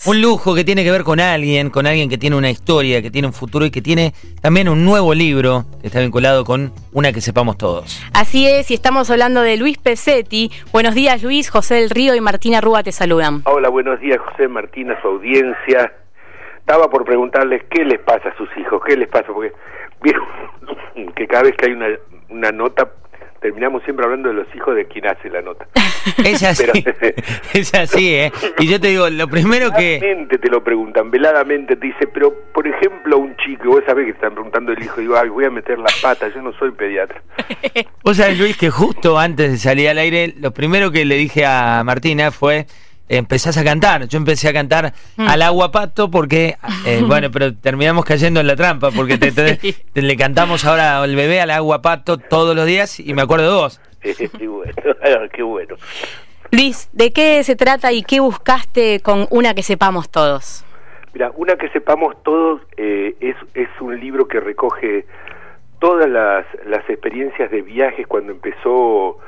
Un lujo que tiene que ver con alguien que tiene una historia, que tiene un futuro y que tiene también un nuevo libro que está vinculado con Una que sepamos todos. Así es, y estamos hablando de Luis Pesetti. Buenos días, Luis. José del Río y Martina Rúa te saludan. Hola, buenos días, José, Martina, su audiencia. Estaba por preguntarles qué les pasa a sus hijos, qué les pasa, porque vieron que cada vez que hay una nota, terminamos siempre hablando de los hijos de quien hace la nota. Es así, es así, ¿eh? Y yo te digo, lo primero que... Veladamente te lo preguntan, veladamente te dice, pero por ejemplo un chico, vos sabés que te están preguntando el hijo, digo, ay, voy a meter la pata, yo no soy pediatra. Vos sabés, Luis, que justo antes de salir al aire, lo primero que le dije a Martina fue... empezás a cantar. Yo empecé a cantar al aguapato porque, bueno, pero terminamos cayendo en la trampa porque le cantamos ahora al bebé al aguapato todos los días y me acuerdo de vos. Qué bueno, qué bueno. Luis, ¿de qué se trata y qué buscaste con Una que sepamos todos? Mira, Una que sepamos todos es un libro que recoge todas las experiencias de viajes cuando empezó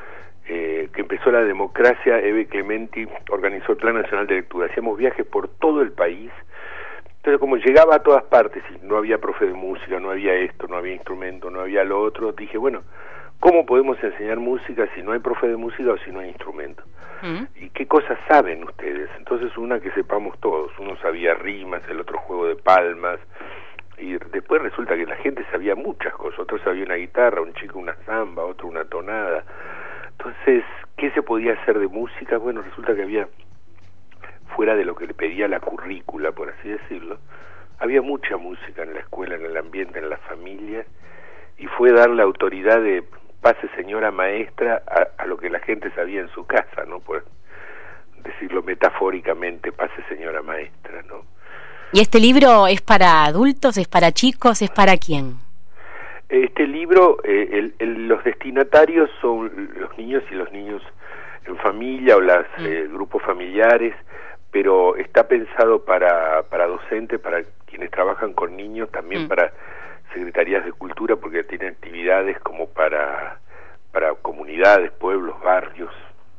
la democracia. Eve Clementi organizó el Plan Nacional de Lectura. Hacíamos viajes por todo el país. Entonces, como llegaba a todas partes y no había profe de música, no había esto, no había instrumento, no había lo otro, dije, bueno, ¿cómo podemos enseñar música si no hay profe de música o si no hay instrumento? ¿Y qué cosas saben ustedes? Entonces, Una que sepamos todos. Uno sabía rimas, el otro juego de palmas, y después resulta que la gente sabía muchas cosas. Otro sabía una guitarra, un chico una samba, otro una tonada. Entonces, ¿qué se podía hacer de música? Bueno, resulta que había, fuera de lo que le pedía la currícula, por así decirlo, había mucha música en la escuela, en el ambiente, en la familia, y fue darle autoridad de pase señora maestra a lo que la gente sabía en su casa, ¿no? Por decirlo metafóricamente, pase señora maestra, ¿no? ¿Y este libro es para adultos, es para chicos, es para quién? Este libro, los destinatarios son los niños y los niños en familia o los grupos familiares, pero está pensado para docentes, para quienes trabajan con niños, también para secretarías de cultura, porque tiene actividades como para comunidades, pueblos, barrios.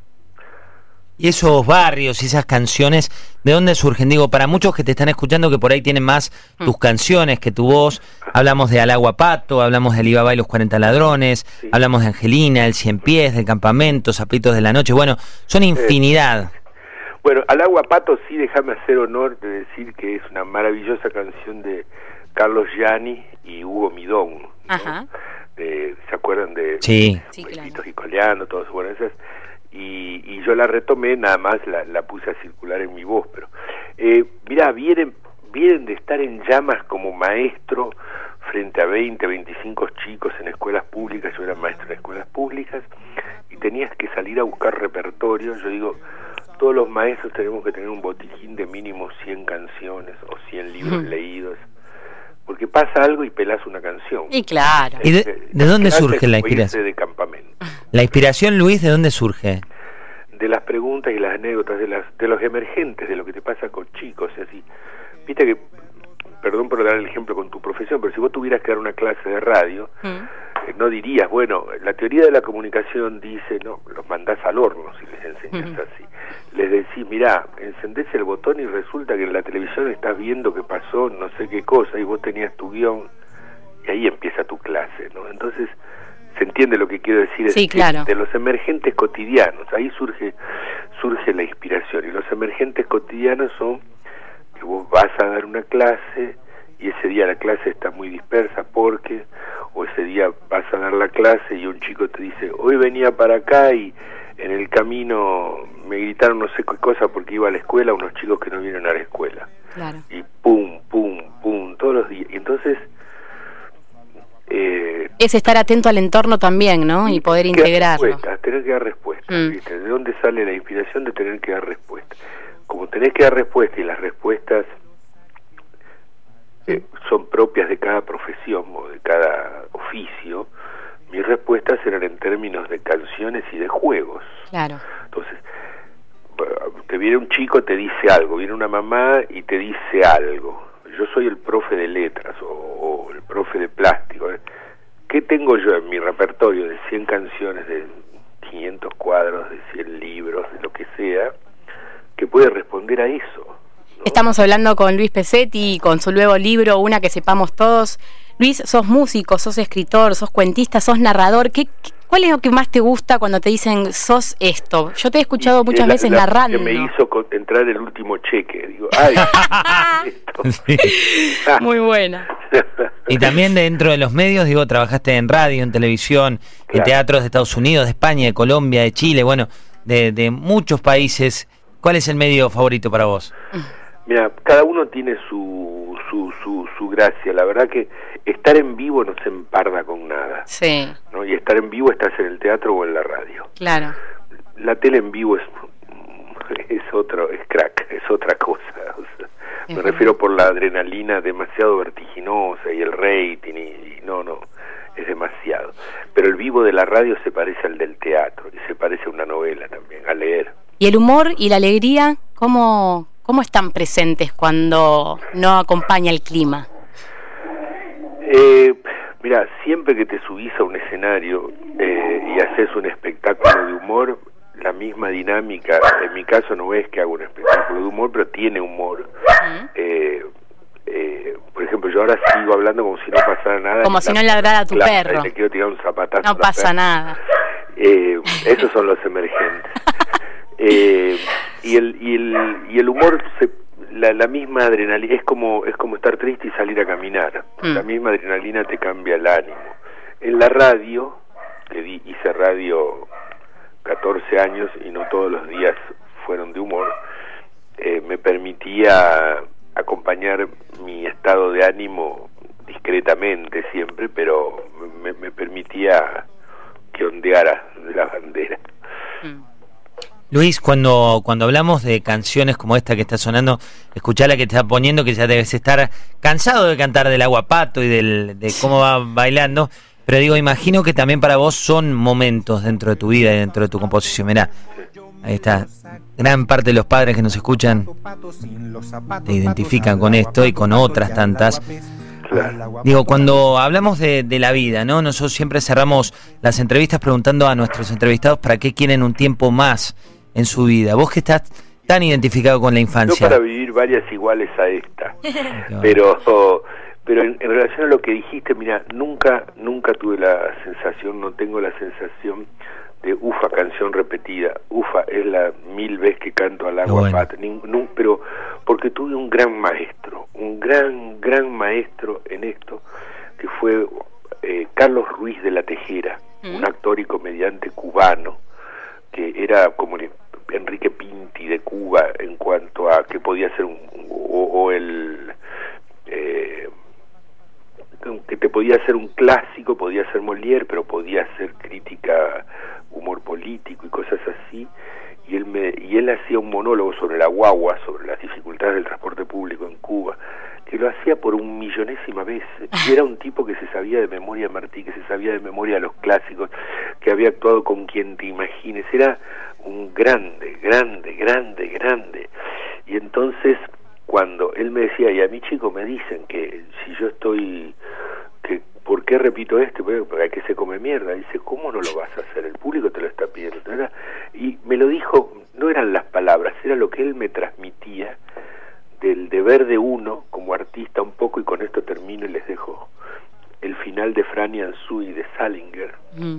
Y esos barrios y esas canciones, ¿de dónde surgen? Digo, para muchos que te están escuchando que por ahí tienen más tus canciones que tu voz, hablamos de Al aguapato, hablamos de Alibaba y los 40 ladrones, hablamos de Angelina, El Cien Pies, del Campamento, Zapitos de la Noche, bueno, son infinidad. Bueno, Al aguapato sí, déjame hacer honor de decir que es una maravillosa canción de Carlos Gianni y Hugo Midón, ¿no? Ajá. ¿Se acuerdan de Sí, Besitos y Coleando, todas bueno, esas? Y yo la retomé, nada más la puse a circular en mi voz, pero mirá, vienen de estar en llamas como maestro frente a 20, 25 chicos en escuelas públicas. Yo era maestro en escuelas públicas y tenías que salir a buscar repertorio. Yo digo, todos los maestros tenemos que tener un botiquín de mínimo 100 canciones o 100 libros leídos, porque pasa algo y pelás una canción. Y claro. ¿Y de dónde surge la inspiración? De campamento. La inspiración, Luis, ¿de dónde surge? De las preguntas y las anécdotas, de los emergentes, de lo que te pasa con chicos, así. Viste que, perdón por dar el ejemplo con tu profesión, pero si vos tuvieras que dar una clase de radio, no dirías, bueno, la teoría de la comunicación dice, no, los mandás al horno si les enseñas así. Les decís, mirá, encendés el botón y resulta que en la televisión estás viendo que pasó no sé qué cosa y vos tenías tu guión y ahí empieza tu clase, ¿no? Entonces, se entiende lo que quiero decir. Sí, claro. De los emergentes cotidianos, ahí surge la inspiración, y los emergentes cotidianos son que vos vas a dar una clase y ese día la clase está muy dispersa porque, o ese día vas a dar la clase y un chico te dice, hoy venía para acá y en el camino me gritaron no sé qué cosa porque iba a la escuela, unos chicos que no vienen a la escuela. Claro. Y pum, pum, pum, todos los días. Y entonces... es estar atento al entorno también, ¿no? Y poder integrarlo. Tener que dar respuestas, ¿viste? ¿De dónde sale la inspiración de tener que dar respuestas? Como tenés que dar respuestas y las respuestas son propias de cada profesión o de cada oficio, mis respuestas eran en términos de canciones y de juegos. Claro. Entonces, te viene un chico, te dice algo, viene una mamá y te dice algo. Yo soy el profe de letras o el profe de plástico. ¿Qué tengo yo en mi repertorio de 100 canciones, de 500 cuadros, de 100 libros, de lo que sea, que puede responder a eso? Estamos hablando con Luis Pesetti, con su nuevo libro, Una que sepamos todos. Luis, sos músico, sos escritor, sos cuentista, sos narrador. ¿Cuál es lo que más te gusta cuando te dicen sos esto? Yo te he escuchado muchas veces narrando. Que me hizo entrar el último cheque. Digo, ay, esto. Sí. Muy buena. Y también dentro de los medios, digo, trabajaste en radio, en televisión, en teatros de Estados Unidos, de España, de Colombia, de Chile, bueno, de muchos países. ¿Cuál es el medio favorito para vos? Mira, cada uno tiene su gracia. La verdad que estar en vivo no se emparda con nada. Sí. ¿No? Y estar en vivo estás en el teatro o en la radio. Claro. La tele en vivo es crack, es otra cosa. O sea, me refiero por la adrenalina demasiado vertiginosa y el rating y no, es demasiado. Pero el vivo de la radio se parece al del teatro y se parece a una novela también, a leer. ¿Y el humor y la alegría, cómo están presentes cuando no acompaña el clima? Mira, siempre que te subís a un escenario y haces un espectáculo de humor, la misma dinámica, en mi caso no es que hago un espectáculo de humor, pero tiene humor. Por ejemplo, yo ahora sigo hablando como si no pasara nada. Como si no ladrara tu perro. Le quiero tirar un zapatazo. No pasa nada. Esos son los emergentes. Y el humor, la misma adrenalina, es como estar triste y salir a caminar. La misma adrenalina te cambia el ánimo. En la radio, hice radio 14 años y no todos los días fueron de humor, me permitía acompañar mi estado de ánimo discretamente siempre, pero me permitía que ondeara la bandera. Luis, cuando hablamos de canciones como esta que está sonando, escuchá la que te está poniendo, que ya debes estar cansado de cantar del Agua Pato y de cómo va bailando, pero digo, imagino que también para vos son momentos dentro de tu vida y dentro de tu composición. Mirá, ahí está, gran parte de los padres que nos escuchan te identifican con esto y con otras tantas. Claro. Digo, cuando hablamos de la vida, ¿no? Nosotros siempre cerramos las entrevistas preguntando a nuestros entrevistados para qué quieren un tiempo más en su vida. Vos que estás tan identificado con la infancia. Yo para vivir varias iguales a esta. Pero en relación a lo que dijiste, mira, nunca tuve la sensación, no tengo la sensación de canción repetida. Es la 1000 veces que canto al Agua Pato. Pero porque tuve un gran maestro, un gran maestro en esto, que fue Carlos Ruiz de la Tejera, un actor y comediante cubano, que era como Enrique Pinti de Cuba en cuanto a que podía ser que te podía hacer un clásico, podía ser Molière, pero podía hacer crítica, humor político y cosas así. Y él hacía un monólogo sobre la guagua, sobre las dificultades del transporte público en Cuba, que lo hacía por 1.000.000ª vez. Y era un tipo que se sabía de memoria Martí, que se sabía de memoria los clásicos, que había actuado con quien te imagines. Era un grande. Y entonces, cuando él me decía, y a mí, chico, me dicen que si yo estoy... ¿Por qué repito esto? Porque hay que se come mierda. Dice, ¿cómo no lo vas a hacer? El público te lo está pidiendo. Y me lo dijo, no eran las palabras, era lo que él me transmitía del deber de uno como artista un poco, y con esto termino y les dejo el final de Franny Ansui de Salinger,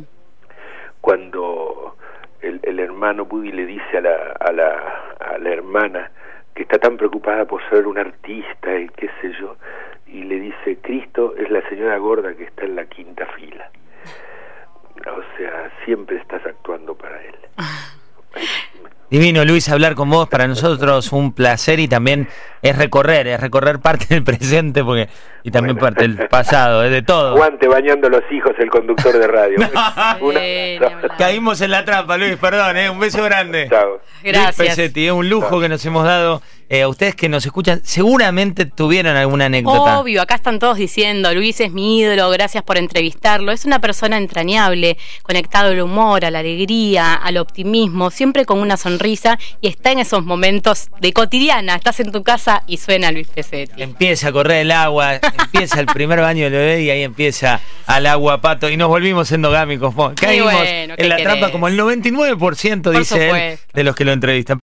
cuando el hermano Buddy le dice a la hermana que está tan preocupada por ser un artista y qué sé yo, y le dice, Cristo es la señora gorda que está en la 5ª fila. O sea, siempre estás actuando para él. Divino, Luis, hablar con vos para nosotros un placer, y también es recorrer parte del presente y también parte del pasado, de todo. Aguante bañando los hijos el conductor de radio. Caímos en la trampa, Luis, perdón, un beso grande. Chao. Gracias. Luis Pesetti, es un lujo que nos hemos dado. A ustedes que nos escuchan, seguramente tuvieron alguna anécdota. Obvio, acá están todos diciendo, Luis es mi ídolo, gracias por entrevistarlo. Es una persona entrañable, conectado al humor, a la alegría, al optimismo, siempre con una sonrisa, y está en esos momentos de cotidiana. Estás en tu casa y suena Luis Pesetti. Empieza a correr el agua, empieza el primer baño del bebé y ahí empieza al Agua Pato, y nos volvimos endogámicos. Caímos en la trampa como el 99%, dice él, de los que lo entrevistan.